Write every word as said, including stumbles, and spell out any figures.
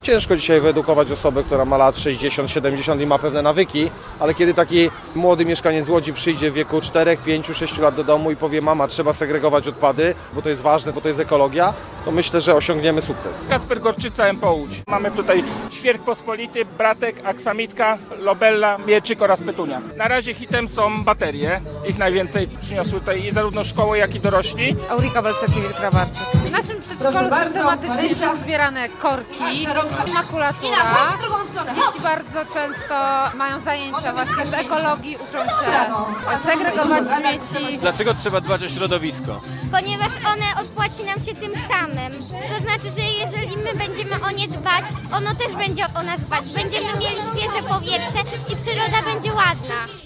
Ciężko dzisiaj wyedukować osobę, która ma lat sześćdziesiąt, siedemdziesiąt i ma pewne nawyki, ale kiedy taki młody mieszkaniec Łodzi przyjdzie w wieku czterech, pięciu, sześciu lat do domu i powie: mama, trzeba segregować odpady, bo to jest ważne, bo to jest ekologia, to myślę, że osiągniemy sukces. Kacper Gorczyca, M P O Łódź. Mamy tutaj świerk pospolity, bratek, aksamitka, lobella, mieczyk oraz petunia. Na razie hitem są baterie. Ich najwięcej przyniosły tutaj zarówno szkoły, jak i dorośli. Aurika Balcerkiewicz-Krawarczyk. W naszym przedszkolu systematycznie są zbierane korki, makulatura. Dzieci bardzo często mają zajęcia właśnie z ekologii, uczą się segregować śmieci. Dlaczego trzeba dbać o środowisko? Ponieważ one odpłaci nam się tym samym. To znaczy, że jeżeli my będziemy o nie dbać, ono też będzie o nas dbać. Będziemy mieli świeże powietrze i przyroda będzie ładna.